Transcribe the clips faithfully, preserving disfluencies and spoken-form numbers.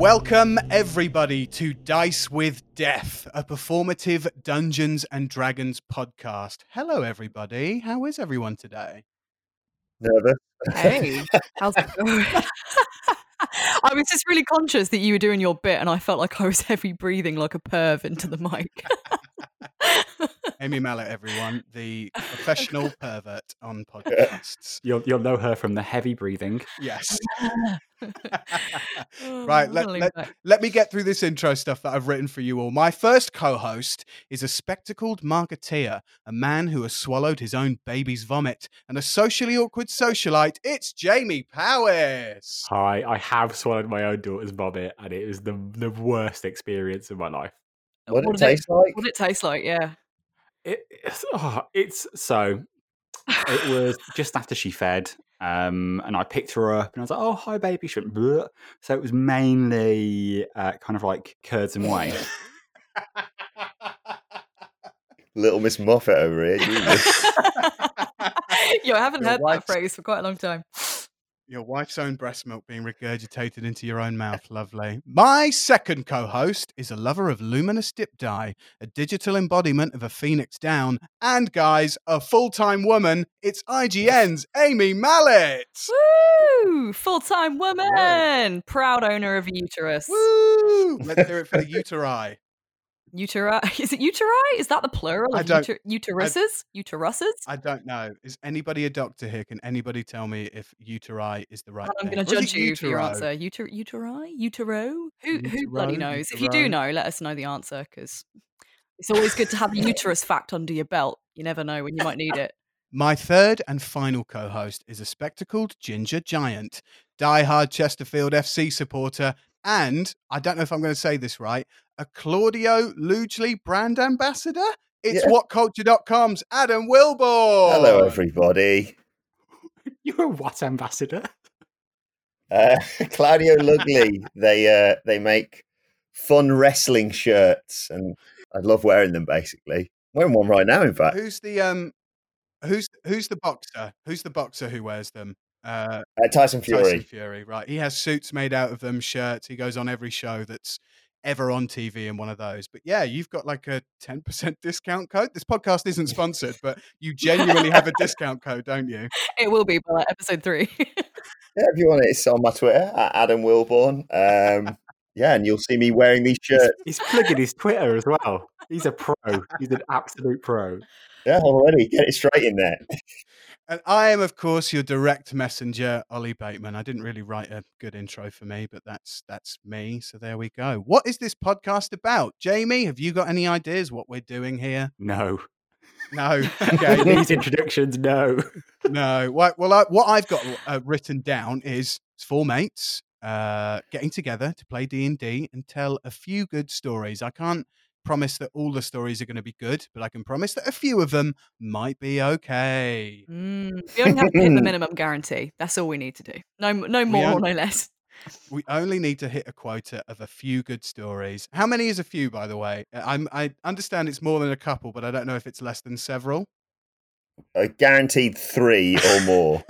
Welcome, everybody, to Dice with Death, a performative Dungeons and Dragons podcast. Hello, everybody. How is everyone today? Nervous. Hey, how's it going? I was just really conscious that you were doing your bit, and I felt like I was heavy breathing like a perv into the mic. Amy Mallet, everyone, the professional pervert on podcasts. You'll you'll know her from the heavy breathing. Yes. Oh, Right, I'm let, gonna lean let, back. let me get through this intro stuff that I've written for you all. My first co-host is a spectacled marketeer, a man who has swallowed his own baby's vomit, and a socially awkward socialite. It's Jamie Powis. Hi, I have swallowed my own daughter's vomit, and it is the the worst experience of my life. What What did did it it- taste like? What did it taste like? Yeah. It, it's, oh, it's so. It was just after she fed, um, and I picked her up, and I was like, "Oh, hi, baby." She went, "Bleh." So it was mainly uh, kind of like curds and whey. Little Miss Moffat over here. Jesus. Yo, I haven't Your heard wife's- that phrase for quite a long time. Your wife's own breast milk being regurgitated into your own mouth. Lovely. My second co-host is a lover of luminous dip dye, a digital embodiment of a phoenix down, and, guys, a full-time woman. It's I G N's Amy Mallet. Woo! Full-time woman! Proud owner of a uterus. Woo! Let's hear it for the uteri. Uteri? Is it uteri? Is that the plural I of don't- uter- uteruses? Uteruses? I don't know. Is anybody a doctor here? Can anybody tell me if uteri is the right I'm thing? going to Or is judge it you for your utero? answer. Uter- uteri? Utero? Who, who bloody Utero, knows? If you do utero. know, let us know the answer, because it's always good to have a uterus fact under your belt. You never know when you might need it. My third and final co-host is a spectacled ginger giant, diehard Chesterfield F C supporter, and, I don't know if I'm going to say this right, a Claudio Lugely brand ambassador? It's Yeah. what culture dot com's Adam Wilborn. Hello, everybody. You're a what ambassador? Uh, Claudio Lugly. They uh, they make fun wrestling shirts, and I love wearing them. Basically, I'm wearing one right now. In fact, Who's the um who's who's the boxer? Who's the boxer who wears them? Uh uh, Tyson Fury. Tyson Fury, right. He has suits made out of them, shirts. He goes on every show that's ever on T V in one of those. But yeah, you've got like a ten percent discount code. This podcast isn't sponsored, but you genuinely have a discount code, don't you? It will be by like episode three. Yeah, if you want it, it's on my Twitter at Adam Wilborn. Um, yeah, and you'll see me wearing these shirts. He's plugging his Twitter as well. He's a pro. He's an absolute pro. Yeah, already get it straight in there. And I am, of course, your direct messenger, Ollie Bateman. I didn't really write a good intro for me, but that's that's me. So there we go. What is this podcast about? Jamie, have you got any ideas what we're doing here? No. No. Okay. These introductions, no. No. Well, well I, what I've got uh, written down is it's four mates uh, getting together to play D and D and tell a few good stories. I can't promise that all the stories are going to be good, but I can promise that a few of them might be okay. Mm, we only have to hit the minimum guarantee. That's all we need to do. No, no more or only- no less. We only need to hit a quota of a few good stories. How many is a few, by the way? Uh, I'm, I understand it's more than a couple, but I don't know if it's less than several. A guaranteed three or more.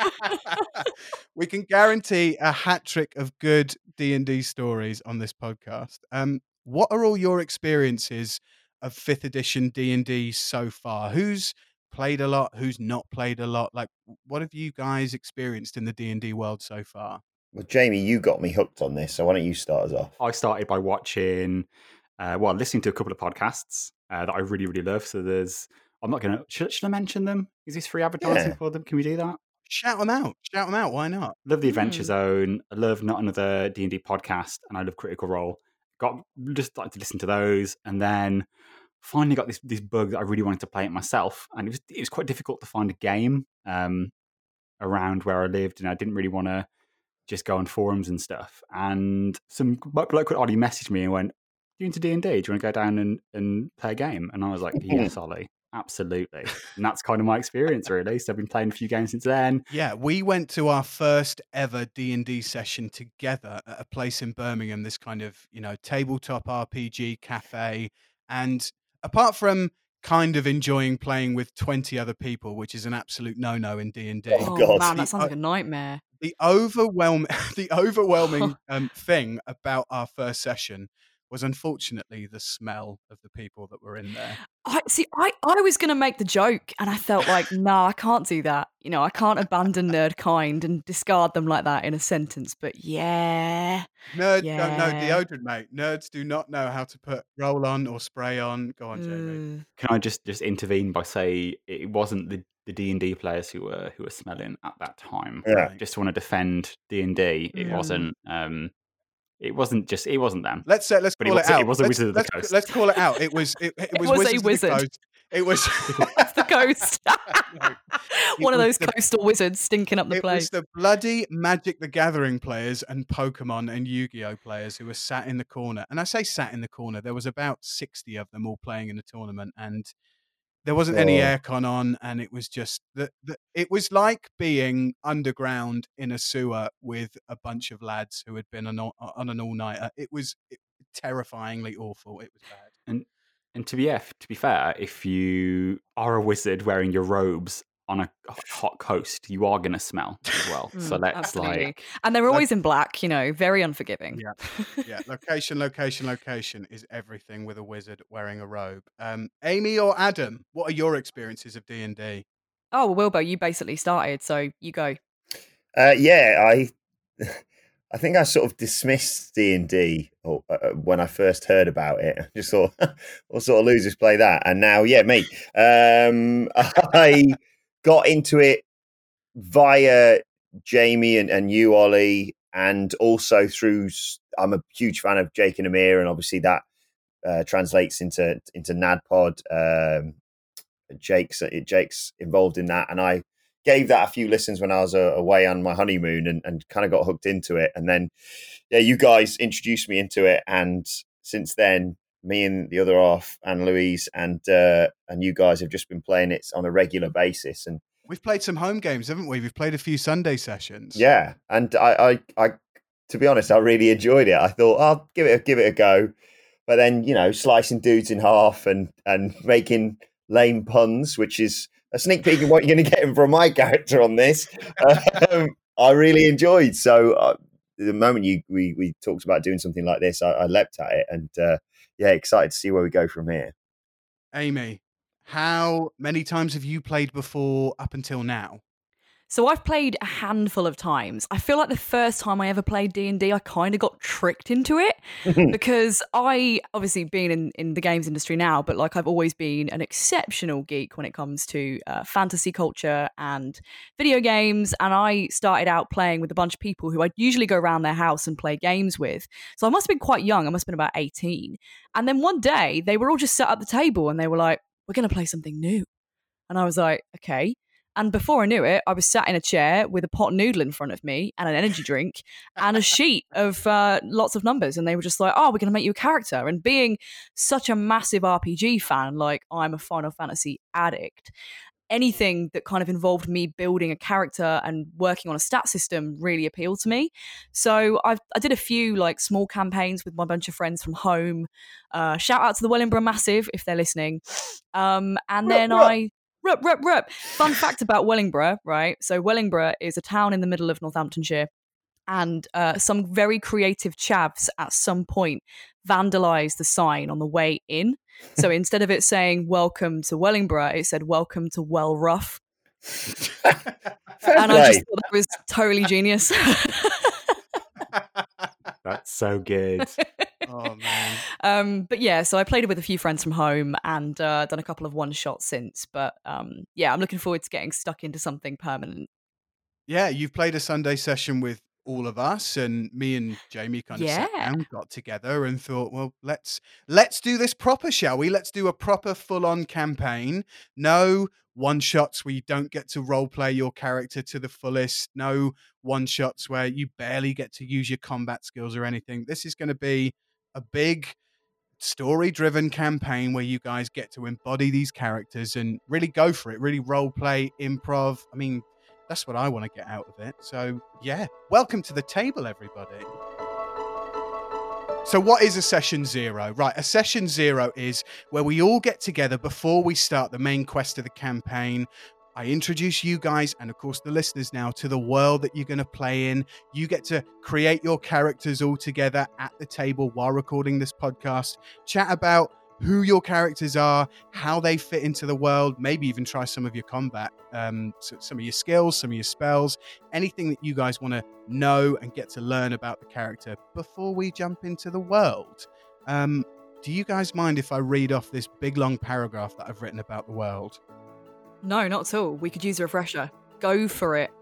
We can guarantee a hat trick of good D and D stories on this podcast. Um, what are all your experiences of fifth edition D and D so far? Who's played a lot? Who's not played a lot? Like, what have you guys experienced in the D and D world so far? Well, Jamie, you got me hooked on this, so why don't you start us off? I started by watching, uh, well, listening to a couple of podcasts uh, that I really, really love. So there's, I'm not going to, should, should I mention them? Is this free advertising Yeah. for them? Can we do that? Shout them out. Shout them out. Why not? Love the Adventure Hmm. Zone. I love Not Another D and D podcast, and I love Critical Role. Got just started to listen to those, and then finally got this this bug that I really wanted to play it myself, and it was it was quite difficult to find a game um, around where I lived, and I didn't really want to just go on forums and stuff. And some bloke called Ollie messaged me and went, "You into D and D? Do you want to go down and, and play a game?" And I was like, "Yes, Ollie, absolutely." And that's kind of my experience, really. So I've been playing a few games since then. Yeah, we went to our first ever D and D session together at a place in Birmingham, this kind of, you know, tabletop R P G cafe. And apart from kind of enjoying playing with twenty other people, which is an absolute no-no in D and D, Oh, Oh God. man, that The- sounds like a nightmare. the overwhelm the overwhelming um, thing about our first session was unfortunately the smell of the people that were in there. I see. I, I was going to make the joke, and I felt like, no, I can't do that. You know, I can't abandon nerd kind and discard them like that in a sentence. But yeah, Nerds yeah. don't know deodorant, mate. Nerds do not know how to put roll on or spray on. Go on, Jamie. Uh, Can I just just intervene by say it wasn't the the D and D players who were who were smelling at that time. Yeah. Right. Just want to defend D and D. It Mm. wasn't. Um, it wasn't just. It wasn't them. Let's uh, let's But it call it, was- out. it was a let's, Wizard of the let's, Coast. let's call it out. It was it, it, It was, was a Wizards of the wizard. Coast. It was Off the coast. One of was those the- coastal wizards stinking up the it place. was the bloody Magic the Gathering players and Pokemon and Yu-Gi-Oh players who were sat in the corner. And I say sat in the corner. There was about sixty of them all playing in the tournament, and there wasn't any Oh. aircon on, and it was just the, the it was like being underground in a sewer with a bunch of lads who had been on, all- on an all-nighter. It was it, terrifyingly awful. It was bad. And and to be f- to be fair, if you are a wizard wearing your robes on a hot coast, you are going to smell as well. so Mm, let's absolutely. like And they're always in black, you know, very unforgiving. Yeah. Yeah, location, location, location is everything with a wizard wearing a robe. Um, Amy or Adam, what are your experiences of D and D? Oh, well, Wilbo, you basically started, so you go. Uh, yeah, I I think I sort of dismissed D and D uh, when I first heard about it. I just thought, what sort of losers play that? And now, yeah, me. Um, I got into it via Jamie and, and you, Ollie, and also through. I'm a huge fan of Jake and Amir, and obviously that uh, translates into into NADPod. Um, Jake's Jake's involved in that, and I gave that a few listens when I was uh, away on my honeymoon, and, and kind of got hooked into it. And then, yeah, you guys introduced me into it, and since then, me and the other half, and Louise, and uh, and you guys have just been playing it on a regular basis. And We've played some home games, haven't we? We've played a few Sunday sessions. yeah, and I, I, I to be honest, I really enjoyed it. I thought I'll give it a, give it a go, but then you know, slicing dudes in half and and making lame puns, which is a sneak peek of what you're going to get from my character on this. Um, I really enjoyed. So uh, the moment you we we talked about doing something like this, I, I leapt at it, and uh, yeah, excited to see where we go from here. Amy, how many times have you played before up until now? So I've played a handful of times. I feel like the first time I ever played D and D, I kind of got tricked into it because I, obviously being in, in the games industry now, but like I've always been an exceptional geek when it comes to uh, fantasy culture and video games. And I started out playing with a bunch of people who I'd usually go around their house and play games with. So I must have been quite young. I must have been about eighteen. And then one day they were all just sat at the table and they were like, we're going to play something new. And I was like, okay. And before I knew it, I was sat in a chair with a pot of noodle in front of me and an energy drink and a sheet of uh, lots of numbers. And they were just like, oh, we're going to make you a character. And being such a massive R P G fan, like I'm a Final Fantasy addict, anything that kind of involved me building a character and working on a stat system really appealed to me. So I've, I did a few like small campaigns with my bunch of friends from home. Uh, shout out to the Wellingborough Massive if they're listening. Um, and Rup, then rup. I... Rup, rup, rup. Fun fact about Wellingborough, right? So Wellingborough is a town in the middle of Northamptonshire, and uh, some very creative chavs at some point vandalised the sign on the way in. So instead of it saying "Welcome to Wellingborough," it said "Welcome to Wellrough," Fair and I just play. thought that was totally genius. that's so good. Oh man. Um, but yeah, so I played it with a few friends from home and uh, done a couple of one shots since. But um, yeah, I'm looking forward to getting stuck into something permanent. Yeah, you've played a Sunday session with all of us, and me and Jamie kind of sat Yeah. down, got together, and thought, well, let's let's do this proper, shall we? Let's do a proper, full-on campaign. No one shots where you don't get to role play your character to the fullest. No one shots where you barely get to use your combat skills or anything. This is going to be a big story-driven campaign where you guys get to embody these characters and really go for it, really role play, improv. I mean, that's what I want to get out of it. So yeah, welcome to the table, everybody. So what is a session zero? Right, a session zero is where we all get together before we start the main quest of the campaign. I introduce you guys and, of course, the listeners now to the world that you're going to play in. You get to create your characters all together at the table while recording this podcast, chat about who your characters are, how they fit into the world, maybe even try some of your combat, um, so some of your skills, some of your spells, anything that you guys want to know and get to learn about the character before we jump into the world. Um, do you guys mind if I read off this big long paragraph that I've written about the world? No, not at all. We could use a refresher. Go for it.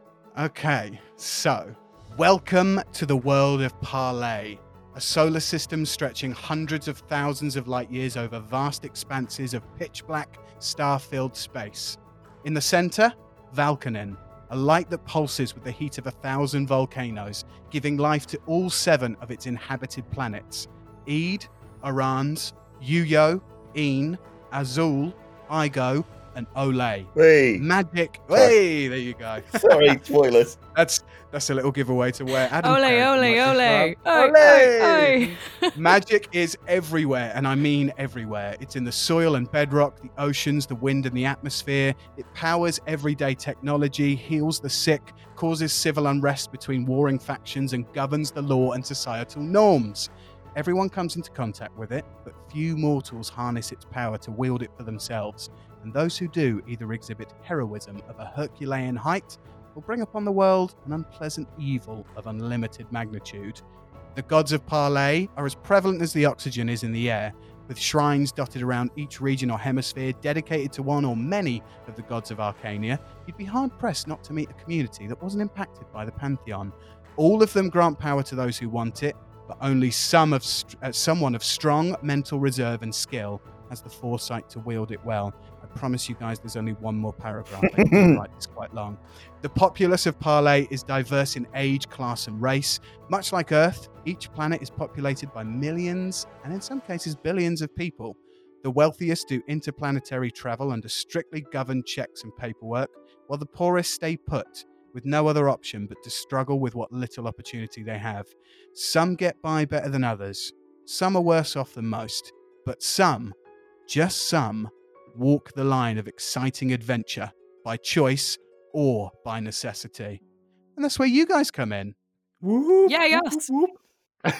Okay, so welcome to the world of Parley, a solar system stretching hundreds of thousands of light years over vast expanses of pitch black, star-filled space. In the center, Valkanen, a light that pulses with the heat of a thousand volcanoes, giving life to all seven of its inhabited planets: Eid, Arans, Yuyo, Een, Azul, Igo, and Olay. Wait. Magic. Hey, there you go. Sorry, spoilers. That's that's a little giveaway to where Adam. Ole, Parent ole, might as ole. well. Ole. Ole. Magic is everywhere, and I mean everywhere. It's in the soil and bedrock, the oceans, the wind, and the atmosphere. It powers everyday technology, heals the sick, causes civil unrest between warring factions, and governs the law and societal norms. Everyone comes into contact with it, but few mortals harness its power to wield it for themselves. And those who do either exhibit heroism of a Herculean height or bring upon the world an unpleasant evil of unlimited magnitude. The gods of Parley are as prevalent as the oxygen is in the air, with shrines dotted around each region or hemisphere dedicated to one or many of the gods of Arcania. You'd be hard-pressed not to meet a community that wasn't impacted by the Pantheon. All of them grant power to those who want it, but only some of st- uh, someone of strong mental reserve and skill has the foresight to wield it well. I promise you guys there's only one more paragraph. I can write this quite long. The populace of Parley is diverse in age, class, and race. Much like Earth, each planet is populated by millions, and in some cases billions of people. The wealthiest do interplanetary travel under strictly governed checks and paperwork, while the poorest stay put, with no other option but to struggle with what little opportunity they have. Some get by better than others. Some are worse off than most. But some, just some, walk the line of exciting adventure by choice or by necessity. And that's where you guys come in. Whoop, Yeah, yes. whoop, whoop.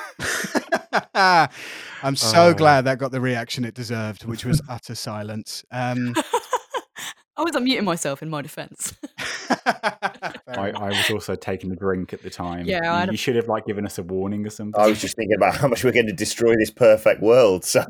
I'm so Oh. glad that got the reaction it deserved, which was utter silence. Um, I was unmuting myself in my defense. I, I was also taking a drink at the time. Yeah, you, I had a- you should have like given us a warning or something. I was just thinking about how much we're going to destroy this perfect world. So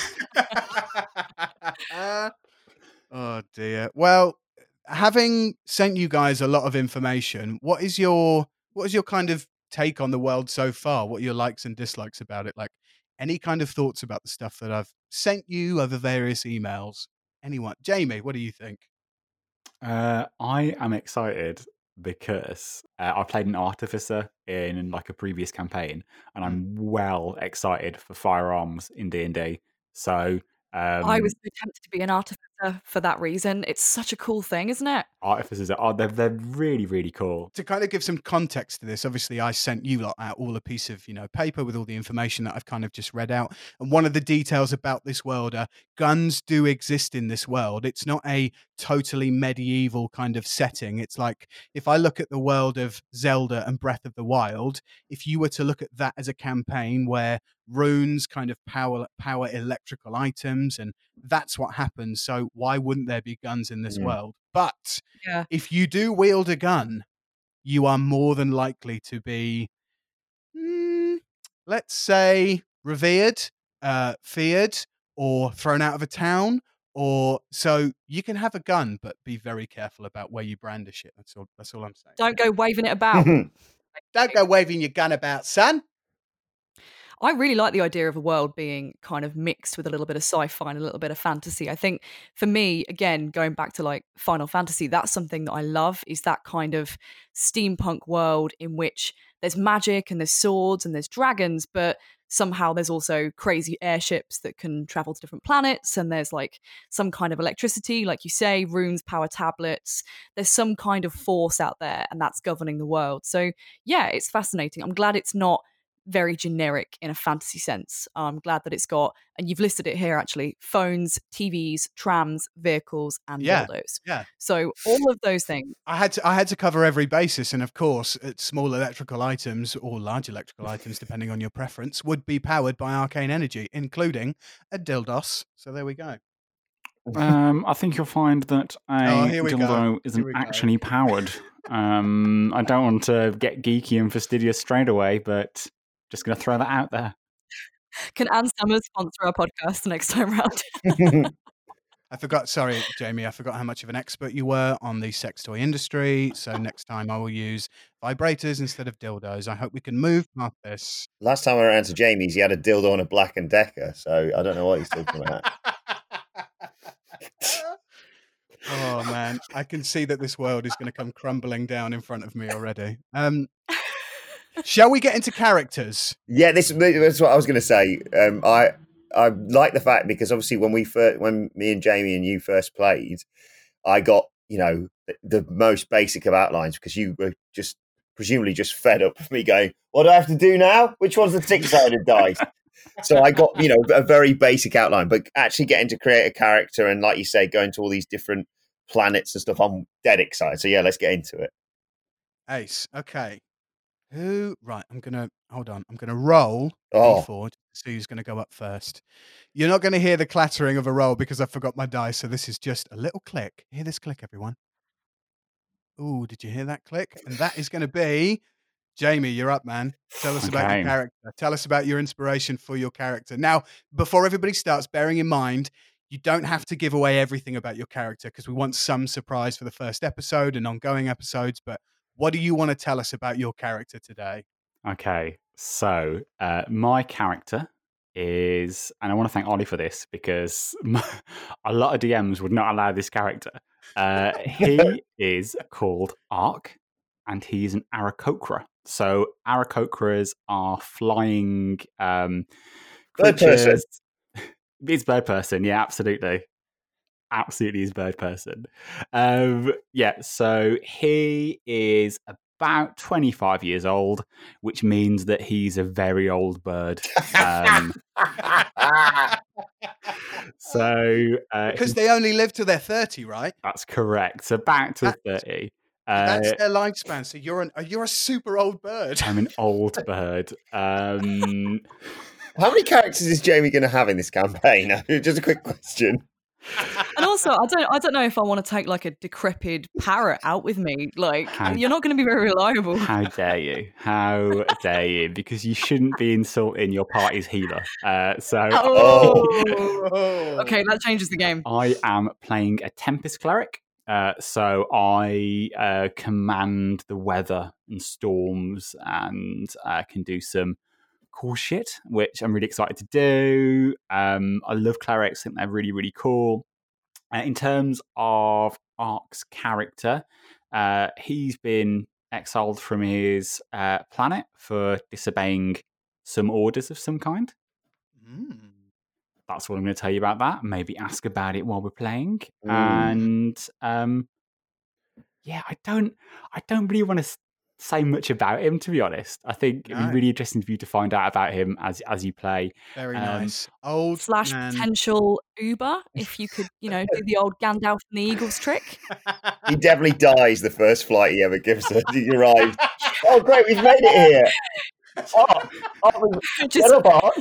Oh dear. Well, having sent you guys a lot of information, what is your what is your kind of take on the world so far? What are your likes and dislikes about it? Like any kind of thoughts about the stuff that I've sent you over various emails? Anyone? Jamie, what do you think? Uh, I am excited because uh, I played an artificer in like a previous campaign, and I'm well excited for firearms in D and D. So um, I was so tempted to be an artificer for that reason. It's such a cool thing, isn't it? artificers are oh, they're they're really really cool. To kind of give some context to this, obviously I sent you lot out all a piece of, you know, paper with all the information that I've kind of just read out. And one of the details about this world are guns do exist in this world. It's not a totally medieval kind of setting. It's like if I look at the world of Zelda and Breath of the Wild, if you were to look at that as a campaign where runes kind of power power electrical items, and that's what happens. So why wouldn't there be guns in this Mm. world? But Yeah. if you do wield a gun, you are more than likely to be, mm, let's say, revered, uh, feared, or thrown out of a town. Or so you can have a gun, but be very careful about where you brandish it. That's all. That's all I'm saying. Don't go waving it about. Don't go waving your gun about, son. I really like the idea of a world being kind of mixed with a little bit of sci-fi and a little bit of fantasy. I think for me, again, going back to like Final Fantasy, that's something that I love, is that kind of steampunk world in which there's magic and there's swords and there's dragons, but somehow there's also crazy airships that can travel to different planets, and there's like some kind of electricity, like you say, runes, power tablets. There's some kind of force out there, and that's governing the world. So yeah, it's fascinating. I'm glad it's not very generic in a fantasy sense. I'm glad that it's got, and you've listed it here actually, phones, T Vs, trams, vehicles, and Yeah, dildos. yeah. So all of those things. I had to I had to cover every basis, and of course, it's small electrical items or large electrical items, depending on your preference, would be powered by arcane energy, including a dildos. So there we go. Um, I think you'll find that Oh, a here we go. dildo Here isn't we go. actually powered. Um, I don't want to get geeky and fastidious straight away, but just going to throw that out there. Can Ann Summers sponsor our podcast next time round? I forgot, sorry, Jamie, I forgot how much of an expert you were on the sex toy industry. So next time I will use vibrators instead of dildos. I hope we can move past this. Last time I went around to Jamie's, he had a dildo on a Black and Decker, so I don't know what he's talking about. Oh man, I can see that this world is going to come crumbling down in front of me already. Um, shall we get into characters? Yeah, this that's what I was going to say. Um, I I like the fact because obviously when we first, when me and Jamie and you first played, I got you know the, the most basic of outlines because you were just presumably just fed up with me going, "What do I have to do now? Which one's the six-sided dice?" So I got, you know, a very basic outline, but actually getting to create a character and, like you say, going to all these different planets and stuff, I'm dead excited. So yeah, let's get into it. Ace. Okay. Who? Right. I'm gonna hold on. I'm gonna roll Oh. D four to see who's gonna go up first. You're not gonna hear the clattering of a roll because I forgot my dice. So this is just a little click. Hear this click, everyone. Ooh, did you hear that click? And that is gonna be Jamie. You're up, man. Tell us about your Okay. character. Tell us about your inspiration for your character. Now, before everybody starts, bearing in mind, you don't have to give away everything about your character because we want some surprise for the first episode and ongoing episodes. But what do you want to tell us about your character today? Okay, so uh, my character is, and I want to thank Ollie for this because a lot of D Ms would not allow this character. Uh, he is called Ark, and he's an Aarakocra. So Aarakocras are flying um, Bird person. creatures. It's bird person, yeah, absolutely. Absolutely is bird person. Um, yeah, so he is about twenty-five years old, which means that he's a very old bird. Um, so uh, Because he- they only live till they're thirty, right? that's correct. So back to That's- thirty. Uh, That's their lifespan. So you're an you're a super old bird. I'm an old bird. Um, How many characters is Jamie going to have in this campaign? Just a quick question. And also, I don't, I don't know if I want to take like a decrepit parrot out with me. Like, How- you're not going to be very reliable. How dare you? How dare you? Because you shouldn't be insulting your party's healer. Uh, so Oh. Okay, that changes the game. I am playing a Tempest Cleric. Uh, so I uh, command the weather and storms and uh, can do some cool shit, which I'm really excited to do. Um, I love clerics. I think they're really, really cool. Uh, in terms of Ark's character, uh, he's been exiled from his uh, planet for disobeying some orders of some kind. Mm. That's what I'm going to tell you about that. Maybe ask about it while we're playing. Mm. And um, yeah, I don't, I don't really want to say much about him, to be honest. I think it'd No. be really interesting for you to find out about him as as you play. Very Um, nice. Old Slash man. potential Uber, if you could, you know, do the old Gandalf and the Eagles trick. He definitely dies the first flight he ever gives us. He arrives. Oh, great, we've made it here. Oh, oh just, get up, Ark.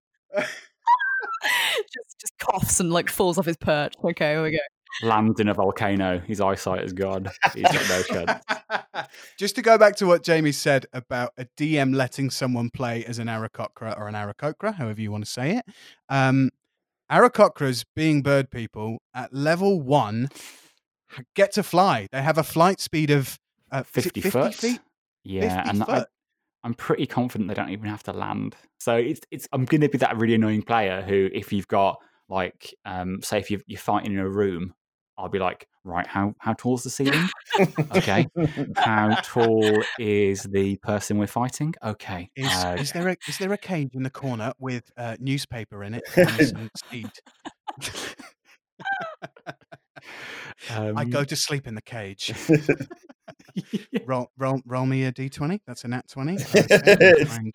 just, just coughs and like falls off his perch. Okay, here we go. Lands in a volcano. His eyesight is gone. He's got no chance. Just to go back to what Jamie said about a D M letting someone play as an Aarakocra or an Aarakocra, however you want to say it. Um, Aarakocras, being bird people, at level one, get to fly. They have a flight speed of uh, is it fifty, fifty foot. feet. Yeah, fifty and I, foot. I'm pretty confident they don't even have to land. So it's it's. I'm going to be that really annoying player who, if you've got like, um, say if you're, you're fighting in a room, I'll be like, right, how how tall is the ceiling? Okay. How tall is the person we're fighting? Okay. Is, uh, is there a is there a cage in the corner with uh, newspaper in it and some seed? Um, I go to sleep in the cage. yeah. Roll, roll, roll me a d twenty. That's a nat twenty. Okay, fine.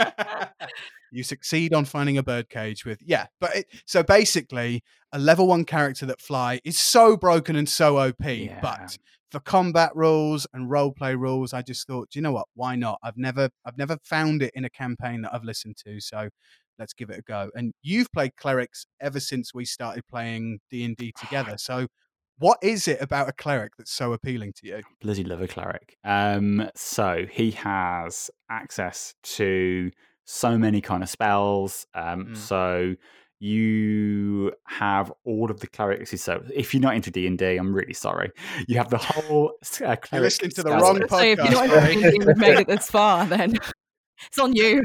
You succeed on finding a bird cage with yeah. But it, so basically, a level one character that fly is so broken and so O P. Yeah. But for combat rules and role play rules, I just thought, do you know what? Why not? I've never, I've never found it in a campaign that I've listened to. So let's give it a go. And you've played clerics ever since we started playing D and D together. So what is it about a cleric that's so appealing to you? Bloody love a cleric. Um, so he has access to so many kind of spells. Um, Mm. So you have all of the clerics. So if you're not into D and D, I'm really sorry. You have the whole uh, cleric. You're listening to the spell wrong list. So if you're not podcast, into D and D, we've made it this far, then it's on you.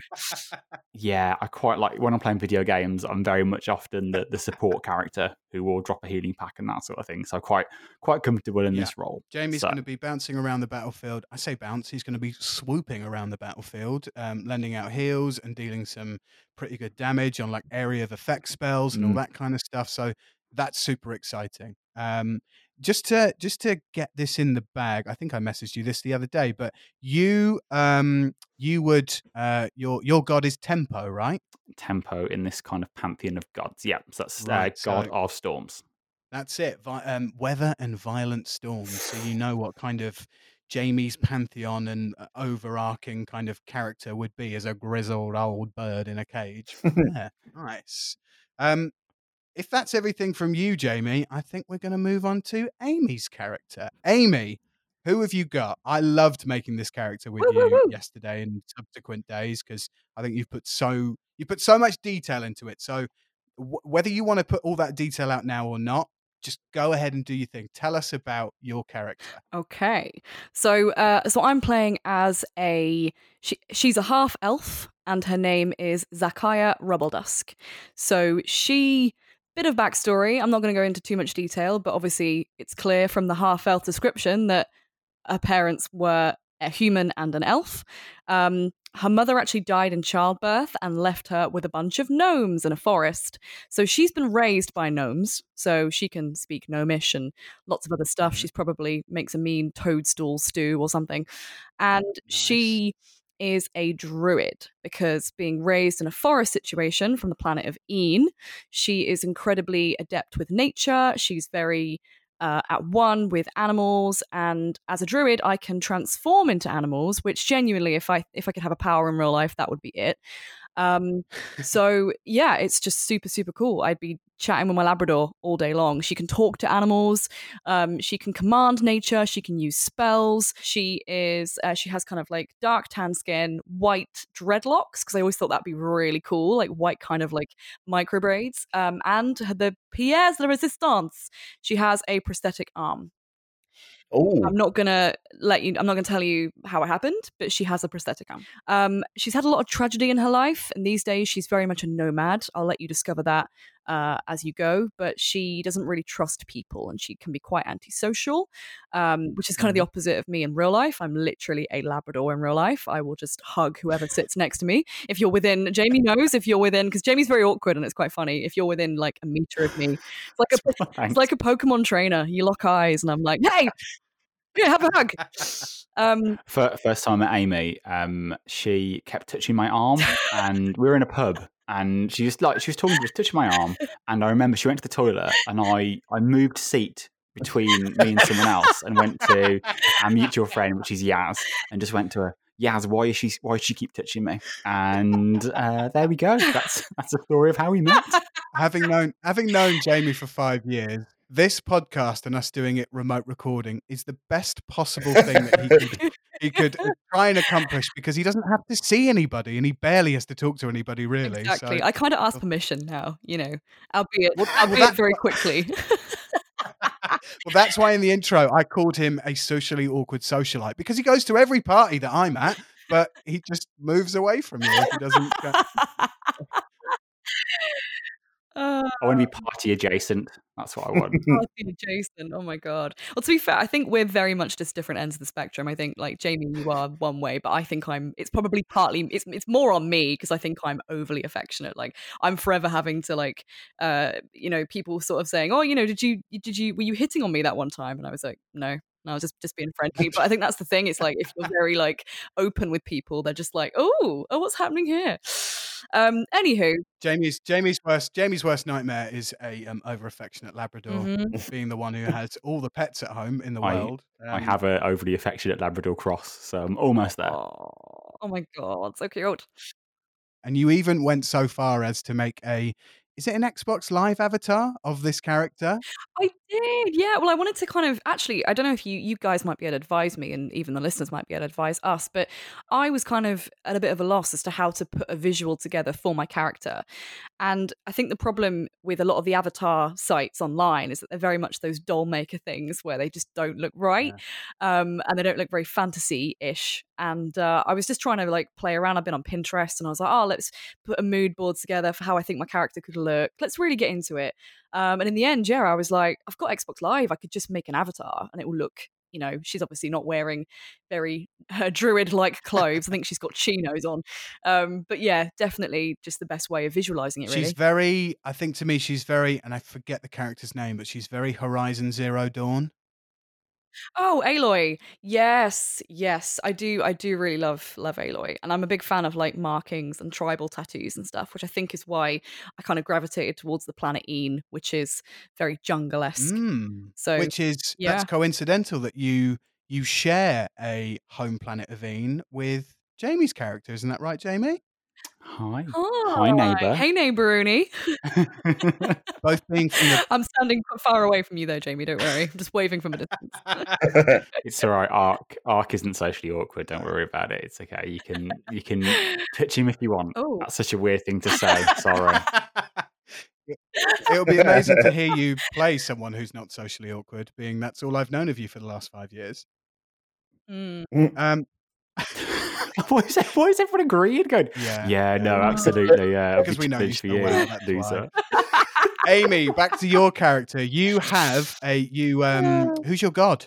Yeah, I quite like when I'm playing video games. I'm very much often the, the support character who will drop a healing pack and that sort of thing. So quite quite comfortable in Yeah. this role. Jamie's So- going to be bouncing around the battlefield. I say bounce, he's going to be swooping around the battlefield, um, lending out heals and dealing some pretty good damage on like area of effect spells and all Mm. that kind of stuff. So that's super exciting. Um, just to just to get this in the bag, I think I messaged you this the other day, but you um you would uh your your god is Tempo, right? Tempo in this kind of pantheon of gods. Yeah, so that's Right, uh, God so- of Storms. That's it. Vi- um, weather and violent storms. So you know what kind of Jamie's pantheon and uh, overarching kind of character would be as a grizzled old bird in a cage. Yeah, nice. Um, if that's everything from you, Jamie, I think we're going to move on to Amy's character. Amy, who have you got? I loved making this character with Woo, woo, you woo. yesterday and subsequent days because I think you've put so you put so much detail into it. So w- whether you want to put all that detail out now or not, just go ahead and do your thing. Tell us about your character. Okay, so uh, so I'm playing as a she, she's a half elf, and her name is Zakaya Rubbledusk. So she bit of backstory. I'm not going to go into too much detail, but obviously it's clear from the half elf description that her parents were a human and an elf. Um, her mother actually died in childbirth and left her with a bunch of gnomes in a forest. So she's been raised by gnomes, so she can speak gnomish and lots of other stuff. Mhm. She's probably makes a mean toadstool stew or something. And she is a druid because being raised in a forest situation from the planet of Een, she is incredibly adept with nature. She's very uh, at one with animals, and as a druid, I can transform into animals. Which genuinely, if I if I could have a power in real life, that would be it. Um, so yeah, it's just super super cool. I'd be chatting with my Labrador all day long. She can talk to animals. Um, she can command nature. She can use spells. She is uh, she has kind of like dark tan skin, white dreadlocks because I always thought that'd be really cool, like white kind of like micro braids. Um, and the pièce de résistance. She has a prosthetic arm. Oh, I'm not gonna let you. I'm not gonna tell you how it happened, but she has a prosthetic arm. Um, she's had a lot of tragedy in her life, and these days she's very much a nomad. I'll let you discover that uh, as you go. But she doesn't really trust people, and she can be quite antisocial, um, which is kind of the opposite of me in real life. I'm literally a Labrador in real life. I will just hug whoever sits next to me. If you're within, Jamie knows if you're within, because Jamie's very awkward, and it's quite funny. If you're within like a meter of me, it's like a Thanks. it's like a Pokemon trainer. You lock eyes, and I'm like, hey. Yeah, have a hug. Um, Fir- First time I met Amy, um, she kept touching my arm, and we were in a pub, and she just like she was talking, just touching my arm, and I remember she went to the toilet, and I I moved seat between me and someone else, and went to our mutual friend, which is Yaz, and just went to her. Yaz, why is she? Why does she keep touching me? And uh, there we go. That's that's the story of how we met. having known having known Jamie for five years, this podcast and us doing it remote recording is the best possible thing that he could he could try and accomplish because he doesn't have to see anybody and he barely has to talk to anybody really. exactly. So I kind of ask permission now, you know, albeit, Well, well, albeit that- very quickly. well, that's why in the intro I called him a socially awkward socialite because he goes to every party that I'm at, but he just moves away from you if he doesn't. Go. Uh, I want to be party adjacent. That's what I want. party adjacent. Oh my god. Well, to be fair, I think we're very much just different ends of the spectrum. I think, like Jamie, you are one way, but I think I'm. It's probably partly. It's it's more on me because I think I'm overly affectionate. Like I'm forever having to like, uh, you know, people sort of saying, "Oh, you know, did you did you were you hitting on me that one time?" And I was like, "No." No, I was just, just being friendly. But I think that's the thing. It's like if you're very like open with people, they're just like, oh, oh, what's happening here? Um, anywho, Jamie's Jamie's worst Jamie's worst nightmare is a um, over affectionate Labrador, mhm. being the one who has all the pets at home in the I- world. I Um, have an overly affectionate Labrador cross, so I'm almost there. Oh, oh my god, so cute. and you even went so far as to make a is it an Xbox Live avatar of this character? I did, yeah. Well, I wanted to kind of actually, I don't know if you you guys might be able to advise me, and even the listeners might be able to advise us, but I was kind of at a bit of a loss as to how to put a visual together for my character. And I think the problem with a lot of the avatar sites online is that they're very much those doll maker things where they just don't look right, um, and they don't look very fantasy-ish. And uh, I was just trying to like play around. I've been on Pinterest, and I was like, oh, let's put a mood board together for how I think my character could look. Let's really get into it. Um, and in the end, yeah, I was like, I've got Xbox Live. I could just make an avatar, and it will look. You know, she's obviously not wearing very uh, druid-like clothes. I think she's got chinos on. Um, but yeah, definitely just the best way of visualizing it, really. She's very, I think to me, she's very, and I forget the character's name, but she's very Horizon Zero Dawn. Oh, Aloy. Yes, yes. I do I do really love love Aloy. And I'm a big fan of like markings and tribal tattoos and stuff, which I think is why I kind of gravitated towards the planet Een, which is very jungle-esque. Mm, So which is yeah. that's coincidental that you you share a home planet of Een with Jamie's character, isn't that right, Jamie? Hi. Hi, neighbour. Hey, neighbouroonie. Both being from the I'm standing quite far away from you though, Jamie. Don't worry. I'm just waving from a distance. It's all right. Ark Ark isn't socially awkward. Don't worry about it. It's okay. You can you can touch him if you want. Oh. That's such a weird thing to say. Sorry. It- It'll be amazing to hear you play someone who's not socially awkward, being that's all I've known of you for the last five years. Mm. Um, why, is it, why is everyone agreeing? Going, yeah, yeah, no, yeah. absolutely, yeah. Because we know you for so you, well, that's loser. Amy, back to your character. You have a you. Um, who's your god?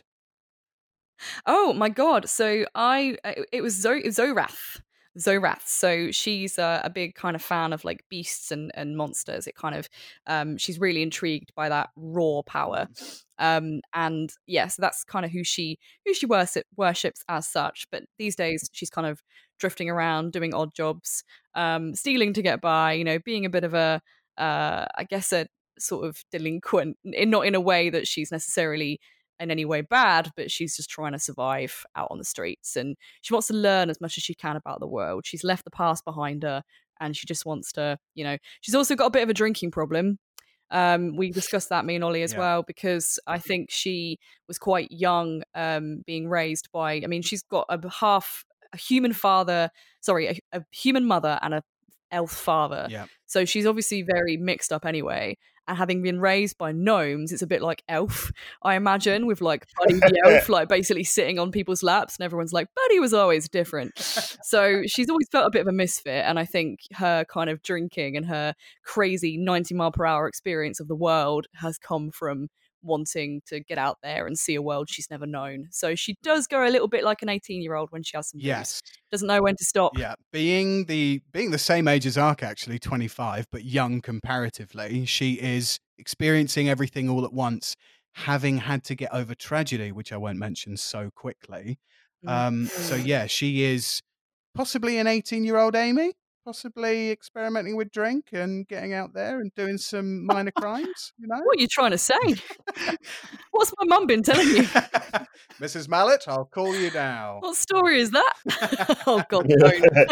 Oh my god! So I, it was Zo- Zorath. Zorath. So she's a, a big kind of fan of like beasts and, and monsters. It kind of, um, she's really intrigued by that raw power. Um, and yeah, so that's kind of who she who she worship, worships as such. But these days, she's kind of drifting around, doing odd jobs, um, stealing to get by. You know, being a bit of a, uh, I guess, a sort of delinquent, in, not in a way that she's necessarily in any way bad, but she's just trying to survive out on the streets, and she wants to learn as much as she can about the world. She's left the past behind her, and she just wants to, you know, she's also got a bit of a drinking problem. Um, we discussed that, me and Ollie, as Yeah. well, because I think she was quite young, um, being raised by, I mean, she's got a half, a human father, sorry, a, a human mother and a elf father. Yeah. So she's obviously very mixed up anyway. And having been raised by gnomes, it's a bit like Elf, I imagine, with like Buddy the elf, like basically sitting on people's laps, and everyone's like, Buddy was always different. So she's always felt a bit of a misfit, and I think her kind of drinking and her crazy ninety mile per hour experience of the world has come from wanting to get out there and see a world she's never known. So she does go a little bit like an eighteen year old when she has some booze. Yes. Doesn't know when to stop. Yeah, being the being the same age as Ark, actually twenty-five, but young comparatively, she is experiencing everything all at once, having had to get over tragedy, which I won't mention so quickly. Um, so yeah, she is possibly an eighteen-year-old Amy, possibly experimenting with drink and getting out there and doing some minor crimes. You know, What are you trying to say? What's my mum been telling you? Missus Mallet, I'll call you now. What story is that? Oh God, don't.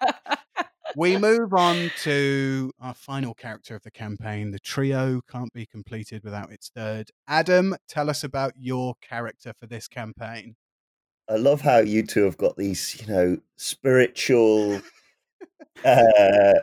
We move on to our final character of the campaign. The trio can't be completed without its third. Adam, tell us about your character for this campaign. I love how you two have got these, you know, spiritual, uh,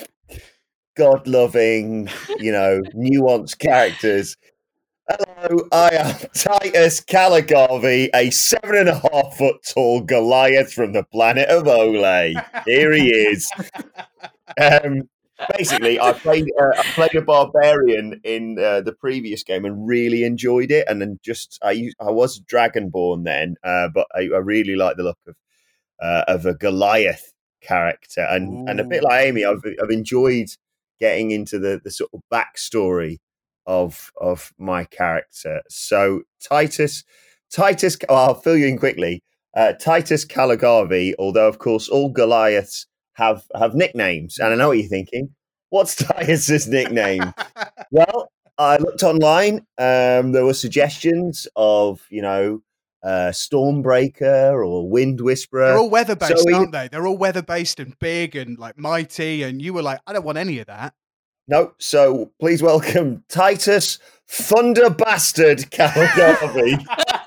God-loving, you know, nuanced characters. Hello, I am Titus Caligarvey, a seven and a half foot tall Goliath from the planet of Ole. Here he is. Um, basically, I played uh, I played a barbarian in uh, the previous game and really enjoyed it. And then just I used, I was Dragonborn then, uh, but I, I really like the look of uh, of a Goliath character, and and a bit like Amy, I've I've enjoyed getting into the the sort of backstory of of my character. So Titus, Titus, oh, I'll fill you in quickly. Uh, Titus Caligavi, although of course all Goliaths have have nicknames, and I know what you're thinking. What's Titus's nickname? Well, I looked online. Um, there were suggestions of, you know, uh, Stormbreaker or Wind Whisperer. They're all weather based, So he- aren't they? They're all weather based and big and like mighty. And you were like, I don't want any of that. No, so please welcome Titus Thunder Bastard Caligavi.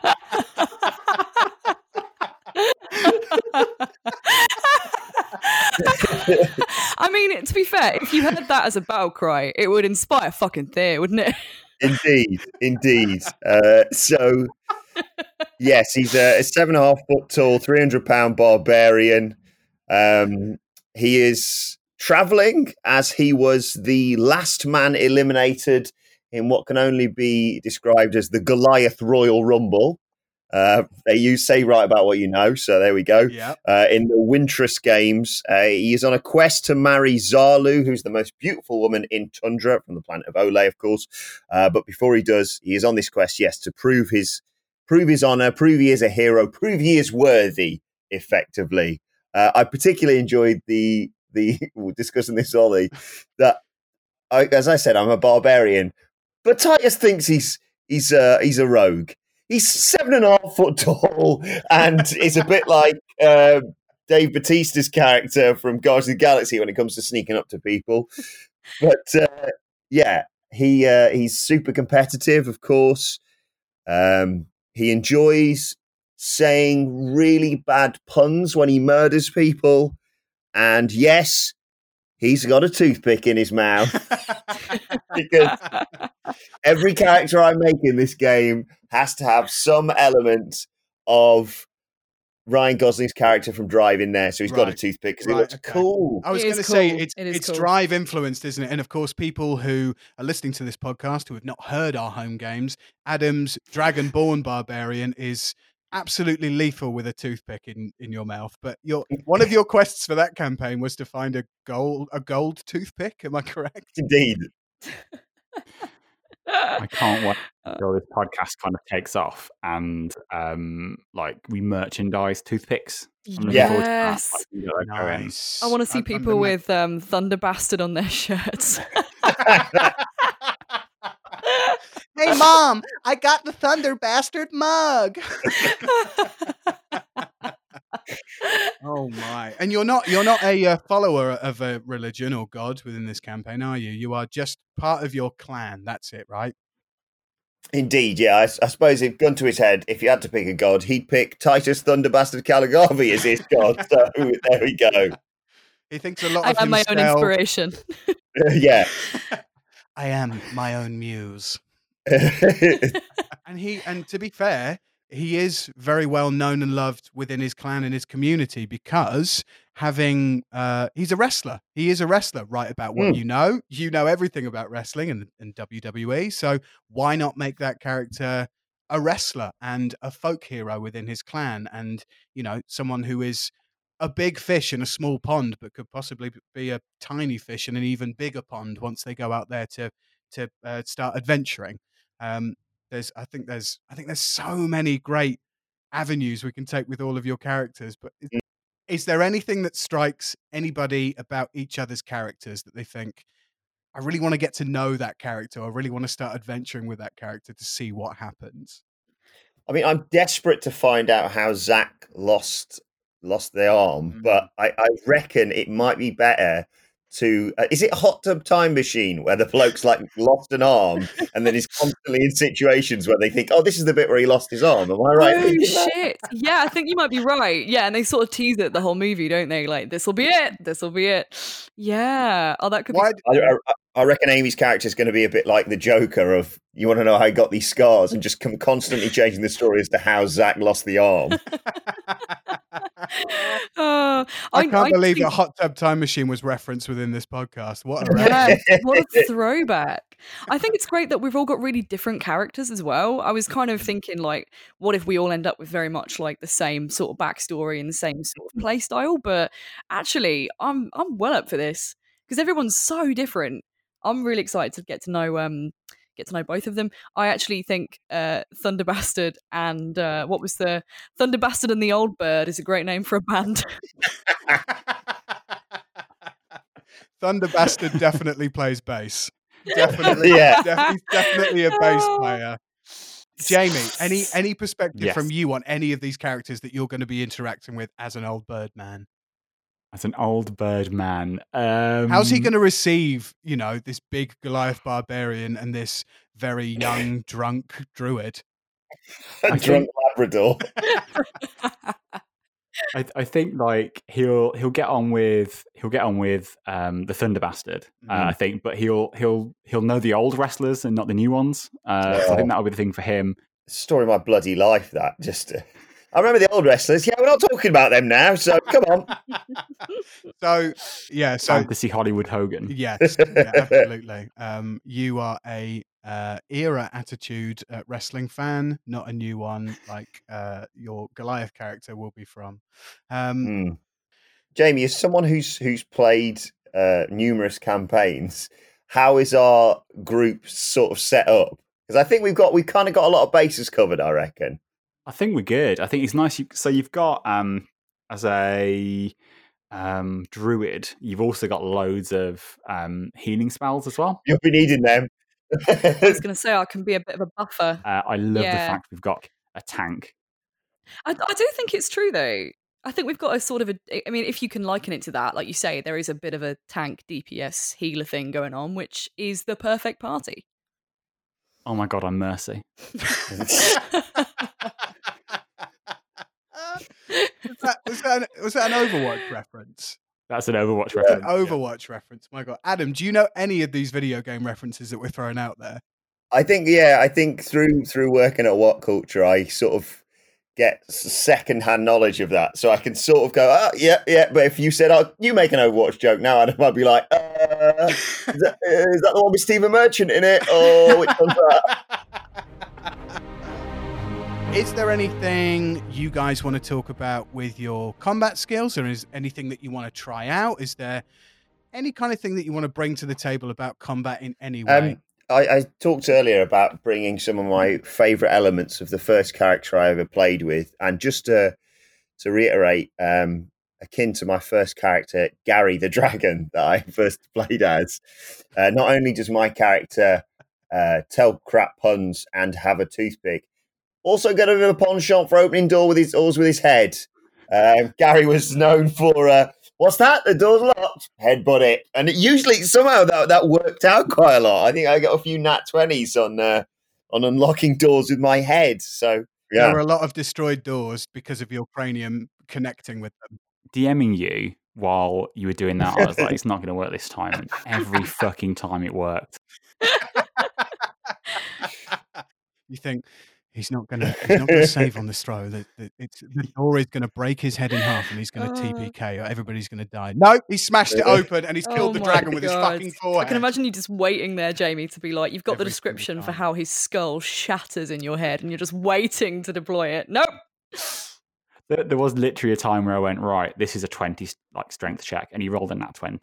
I mean, to be fair, if you heard that as a battle cry, it would inspire fucking fear, wouldn't it? Indeed, indeed. Uh, so, yes, he's a, a seven and a half foot tall, three hundred pound barbarian. Um, he is traveling as he was the last man eliminated in what can only be described as the Goliath Royal Rumble. Uh, they use say right about what you know, so there we go. Yeah. Uh, in the Wintress Games, uh, he is on a quest to marry Zalu, who's the most beautiful woman in Tundra from the planet of Olay, of course. Uh, but before he does, he is on this quest, yes, to prove his prove his honor, prove he is a hero, prove he is worthy, effectively. Uh, I particularly enjoyed the the discussing this, Ollie. That, I, as I said, I'm a barbarian, but Titus thinks he's he's uh, he's a rogue. He's seven and a half foot tall and is a bit like uh, Dave Bautista's character from Guardians of the Galaxy when it comes to sneaking up to people. But uh, yeah, he uh, he's super competitive, of course. Um, he enjoys saying really bad puns when he murders people. And yes, he's got a toothpick in his mouth. Because every character I make in this game has to have some element of Ryan Gosling's character from Drive in there. So he's got a Right. toothpick because Right, it looks okay. cool. I was It going is to say cool. it's It is it's cool. Drive influenced, isn't it? And of course, people who are listening to this podcast who have not heard our home games, Adam's Dragonborn Barbarian is absolutely lethal with a toothpick in, in your mouth. But your one of your quests for that campaign was to find a gold a gold toothpick. Am I correct? Indeed. I can't wait until this podcast kind of takes off and um, like we merchandise toothpicks. I'm looking forward to that. Yes. Like, you know, like, going, Nice. I want to see I'd- people I'd- with um, Thunder Bastard on their shirts. Hey, Mom, I got the Thunder Bastard mug. Oh my! And you're not you're not a uh, follower of a religion or god within this campaign, are you? You are just part of your clan. That's it, right? Indeed, yeah. I, I suppose if gun to his head, if you had to pick a god, he'd pick Titus Thunder Bastard Caligavi as his god. So there we go. He thinks a lot I of have my own himself. inspiration. Yeah. I am my own muse. And he, and to be fair, he is very well known and loved within his clan and his community because having, uh, he's a wrestler. He is a wrestler. Write about what Mm. you know. You know everything about wrestling and, and W W E. So why not make that character a wrestler and a folk hero within his clan? And, you know, someone who is a big fish in a small pond, but could possibly be a tiny fish in an even bigger pond once they go out there to to uh, start adventuring. Um, there's, I think there's, I think there's so many great avenues we can take with all of your characters. But is, is there anything that strikes anybody about each other's characters that they think, I really want to get to know that character, or I really want to start adventuring with that character to see what happens? I mean, I'm desperate to find out how Zach lost lost the arm, Mm. but I, I reckon it might be better to. Uh, is it Hot Tub Time Machine where the bloke's like lost an arm and then is constantly in situations where they think, oh, this is the bit where he lost his arm? Am I right? Oh thinking that? shit! Yeah, I think you might be right. Yeah, and they sort of tease it the whole movie, don't they? Like, this will be it. This will be it. Yeah. Oh, that could Why? be. I, I, I reckon Amy's character is going to be a bit like the Joker of you want to know how he got these scars and just come constantly changing the story as to how Zach lost the arm. Oh Uh, I can't I believe think- that Hot Tub Time Machine was referenced within this podcast. What a Yeah, rap. what a throwback. I think it's great that we've all got really different characters as well. I was kind of thinking, like, what if we all end up with very much like the same sort of backstory and the same sort of play style? But actually, I'm I'm well up for this because everyone's so different. I'm really excited to get to know um get to know both of them. I actually think uh, Thunder Bastard and uh, what was the Thunder Bastard and the Old Bird is a great name for a band. Thunder Bastard definitely plays bass. Definitely, Yeah. definitely, definitely a bass player. Jamie, any any perspective Yes. from you on any of these characters that you're going to be interacting with as an old bird man? As an old bird man. Um, How's he going to receive, you know, this big Goliath barbarian and this very young drunk druid? A drunk Labrador. I, I think like he'll he'll get on with he'll get on with um, the Thunder Bastard, uh, Mm. I think, but he'll he'll he'll know the old wrestlers and not the new ones. Uh, so I Oh. think that'll be the thing for him. Story of my bloody life, that. Just, uh, I remember the old wrestlers. Yeah, we're not talking about them now, so come on. So, yeah, so Fantasy Hollywood Hogan. yes, yeah, absolutely. Um, you are a uh, era attitude uh, wrestling fan, not a new one like uh, your Goliath character will be from. Um, Mm. Jamie, as someone who's who's played uh, numerous campaigns, how is our group sort of set up? Because I think we've got we've kind of got a lot of bases covered, I reckon. I think we're good. I think it's nice. You, so you've got um, as a um, druid, you've also got loads of um, healing spells as well. You'll be needing them. I was going to say I can be a bit of a buffer. Uh, I love Yeah. the fact we've got a tank. I, I do think it's true though. I think we've got a sort of a. I mean, if you can liken it to that, like you say, there is a bit of a tank D P S healer thing going on, which is the perfect party. Oh my god, I'm Mercy. was, that, was, that an, was that an Overwatch reference? That's an Overwatch An reference. Overwatch reference. My God, Adam, do you know any of these video game references that we're throwing out there? I think, yeah, I think through through working at What Culture, I sort of get second hand knowledge of that, so I can sort of go, oh, yeah, yeah. But if you said, "Oh, you make an Overwatch joke now," Adam, I'd be like, uh, is, that, is that the one with Stephen Merchant in it, or which one's that? Is there anything you guys want to talk about with your combat skills, or is anything that you want to try out? Is there any kind of thing that you want to bring to the table about combat in any way? Um, I, I talked earlier about bringing some of my favourite elements of the first character I ever played with, and just to to reiterate, um, akin to my first character, Gary the Dragon, that I first played as. Uh, not only does my character uh, tell crap puns and have a toothpick, also get over a penchant for opening door with his doors with his head. Um, Gary was known for uh, what's that? The door's locked. Headbutt it, and it usually somehow that that worked out quite a lot. I think I got a few nat twenties on uh, on unlocking doors with my head. So yeah, There are a lot of destroyed doors because of your cranium connecting with them. DMing you while you were doing that, I was like, it's not going to work this time. And every fucking time it worked. You think he's not gonna he's not gonna save on this throw. The, the, it's, the door is gonna break his head in half, and he's gonna Uh. T P K, or everybody's gonna die. No, he smashed it open, and he's Oh killed the my dragon with his God. fucking forehead. I can imagine you just waiting there, Jamie, to be like, you've got the Every single description for time. how his skull shatters in your head, and you're just waiting to deploy it. Nope. There, there was literally a time where I went, right, this is a twenty like strength check, and he rolled a nat twenty.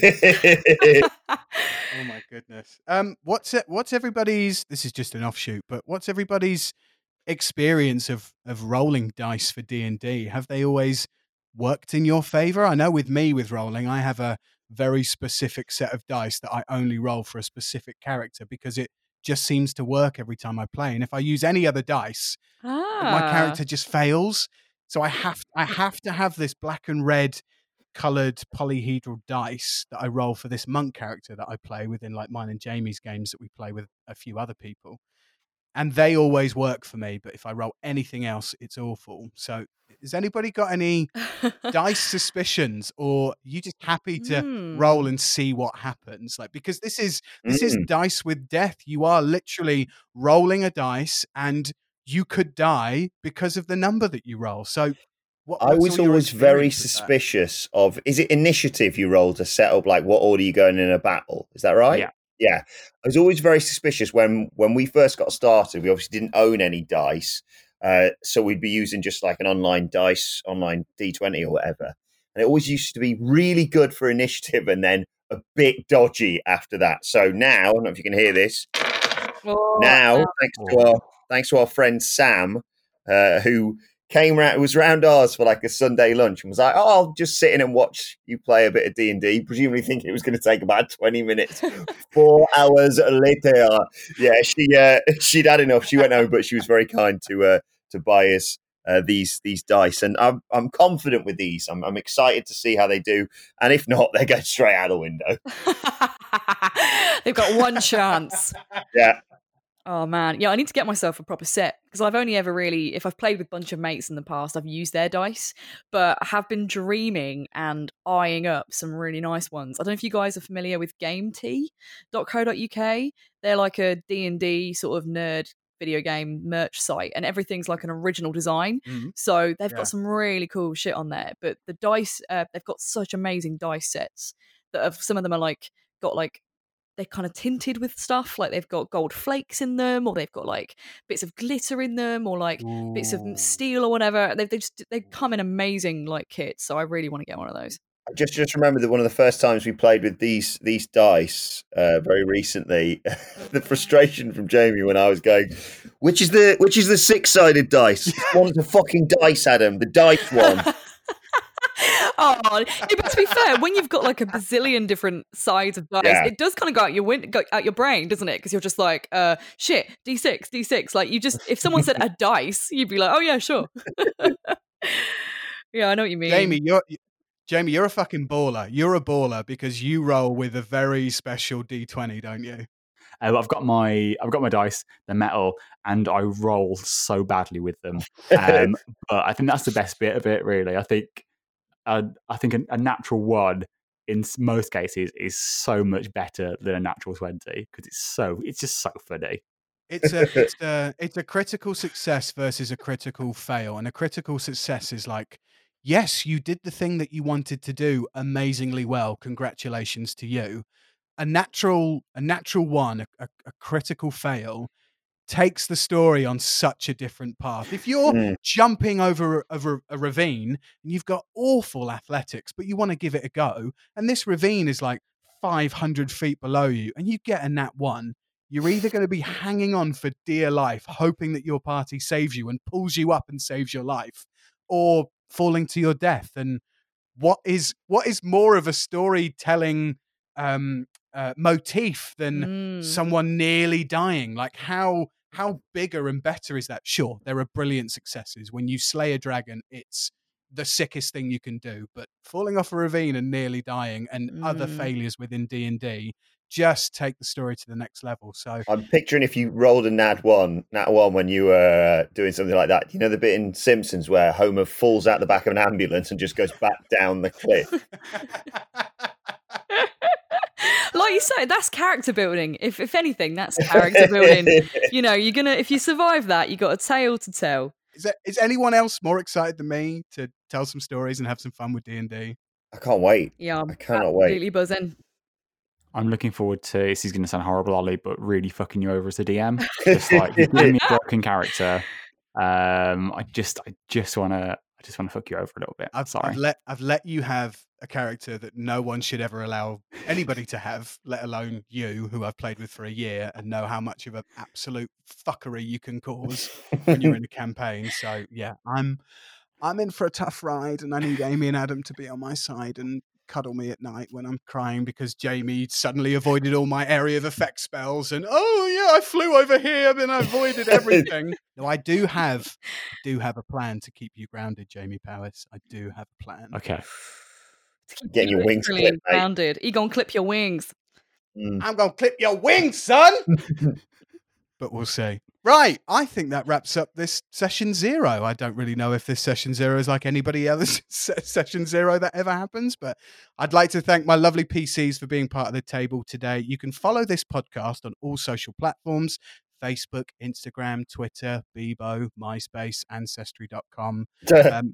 Oh my goodness. Um, what's it? What's everybody's? This is just an offshoot, but what's everybody's experience of of rolling dice for D and D? Have they always worked in your favor? I know with me with rolling, I have a very specific set of dice that I only roll for a specific character because it just seems to work every time I play. And if I use any other dice, ah. my character just fails. So I have I have to have this black and red colored polyhedral dice that I roll for this monk character that I play within like mine and Jamie's games that we play with a few other people. And they always work for me, but if I roll anything else, it's awful. So has anybody got any dice suspicions, or you just happy to Hmm. roll and see what happens? Like, because this is this is Mm. dice with death. You are literally rolling a dice and you could die because of the number that you roll. So What, I what's was all your always very experience with that? suspicious of. Is it initiative you roll to set up like what order you going in a battle? Is that right? Yeah. Yeah. I was always very suspicious when when we first got started. We obviously didn't own any dice, uh, so we'd be using just like an online dice, online D twenty or whatever. And it always used to be really good for initiative, and then a bit dodgy after that. So now, I don't know if you can hear this. Oh, Now, wow. thanks to our thanks to our friend Sam, uh, who came round, was round ours for like a Sunday lunch and was like, "Oh, I'll just sit in and watch you play a bit of D and D." Presumably thinking it was going to take about twenty minutes. Four hours later, yeah, she uh, she'd had enough. She went home, but she was very kind to uh, to buy us uh, these these dice, and I'm I'm confident with these. I'm I'm excited to see how they do, and if not, they go straight out the window. They've got one chance. Yeah. Oh man, yeah, I need to get myself a proper set because I've only ever really, if I've played with a bunch of mates in the past, I've used their dice, but I have been dreaming and eyeing up some really nice ones. I don't know if you guys are familiar with game tea dot co dot U K. They're like a D and D sort of nerd video game merch site, and everything's like an original design. Mhm. So they've Yeah. got some really cool shit on there. But the dice, uh, they've got such amazing dice sets that have, some of them are like got like they're kind of tinted with stuff, like they've got gold flakes in them, or they've got like bits of glitter in them, or like bits of Ooh. steel or whatever. They they just they come in amazing like kits, so I really want to get one of those. I just just remember that one of the first times we played with these these dice uh, very recently, the frustration from Jamie when I was going, which is the which is the six sided dice? One's a fucking dice, Adam. The dice one. Oh, yeah, but to be fair, when you've got like a bazillion different sides of dice, Yeah. it does kind of go out your win- go out your brain, doesn't it? Because you're just like, uh, shit, D six, D six. Like you just, if someone said a dice, you'd be like, oh yeah, sure. Yeah, I know what you mean. Jamie, you're Jamie, you're a fucking baller. You're a baller because you roll with a very special D twenty, don't you? Uh, I've got my I've got my dice, they're metal, and I roll so badly with them. Um, but I think that's the best bit of it, really. I think uh, I think a, a natural one in s- most cases is so much better than a natural twenty because it's so it's just so funny. It's a it's a it's a critical success versus a critical fail, and a critical success is like, yes, you did the thing that you wanted to do amazingly well. Congratulations to you. A natural a natural one, a, a, a critical fail takes the story on such a different path. If you're Mm. jumping over over a ravine and you've got awful athletics, but you want to give it a go, and this ravine is like five hundred feet below you, and you get a nat one, you're either going to be hanging on for dear life, hoping that your party saves you and pulls you up and saves your life, or falling to your death. And what is what is more of a storytelling um, uh, motif than Mm. someone nearly dying? Like how how bigger and better is that? Sure, there are brilliant successes. When you slay a dragon, it's the sickest thing you can do. But falling off a ravine and nearly dying, and other Mm. failures within D and D, just take the story to the next level. So I'm picturing if you rolled a nat one, nat one when you were uh, doing something like that. You know the bit in Simpsons where Homer falls out the back of an ambulance and just goes back down the cliff. Like you say, that's character building. If if anything, that's character building. You know, you're gonna if you survive that, you got a tale to tell. is, there, is anyone else more excited than me to tell some stories and have some fun with D and D? I can't wait. Yeah, I'm I cannot wait. absolutely buzzing. I'm looking forward to. This is going to sound horrible, Ollie, but really fucking you over as a D M. Just like you give me a broken character. Um, I just, I just want to, I just want to fuck you over a little bit. I've, Sorry. I've let I've let you have a character that no one should ever allow anybody to have, let alone you, who I've played with for a year and know how much of an absolute fuckery you can cause when you're in a campaign. So yeah, I'm I'm in for a tough ride, and I need Amy and Adam to be on my side and cuddle me at night when I'm crying because Jamie suddenly avoided all my area of effect spells, and oh yeah, I flew over here and I avoided everything. No, I do have I do have a plan to keep you grounded, Jamie Powis. I do have a plan. Okay. To keep Getting you your wings literally clipped, mate. grounded. Egon, clip your wings. Mm. I'm gonna clip your wings, son. But we'll see. Right, I think that wraps up this session zero. I don't really know if this session zero is like anybody else's session zero that ever happens, but I'd like to thank my lovely P Cs for being part of the table today. You can follow this podcast on all social platforms: Facebook, Instagram, Twitter, Bebo, MySpace, Ancestry dot com. Um,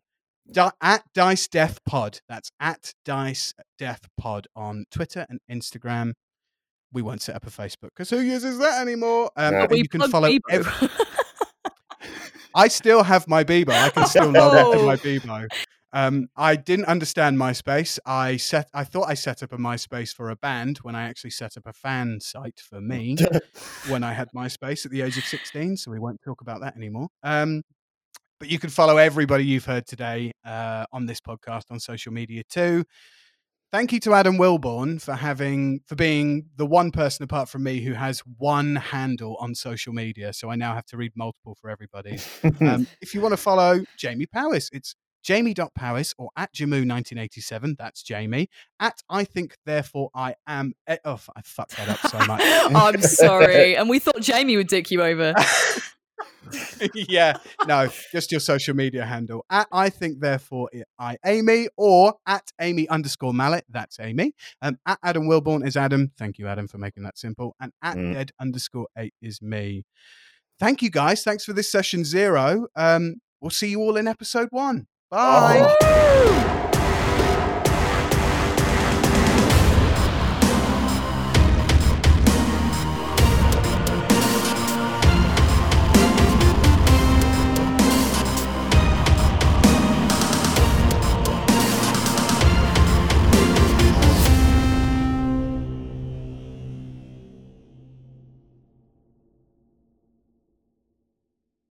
Di- at Dice Death Pod. That's at Dice Death Pod on Twitter and Instagram. We won't set up a Facebook because who uses that anymore? Um, No. and We you can plug follow. Bebo. Ev- I still have my Bebo. I can still log into Oh. my Bebo. Um, I didn't understand MySpace. I set. I thought I set up a MySpace for a band when I actually set up a fan site for me when I had MySpace at the age of sixteen. So we won't talk about that anymore. Um, but you can follow everybody you've heard today uh, on this podcast on social media too. Thank you to Adam Wilborn for having for being the one person apart from me who has one handle on social media. So I now have to read multiple for everybody. Um, if you want to follow Jamie Powis, it's jamie.powis or at Jamu nineteen eighty-seven. That's Jamie. At I think therefore I am. E- oh, I fucked that up so much. I'm sorry. And we thought Jamie would dick you over. Yeah, no, just your social media handle. At I think therefore I Amy or at Amy underscore Mallet. That's Amy. Um, at Adam Wilborn is Adam. Thank you, Adam, for making that simple. And at Mm. dead underscore eight is me. Thank you, guys. Thanks for this session zero. Um, we'll see you all in episode one. Bye. Oh.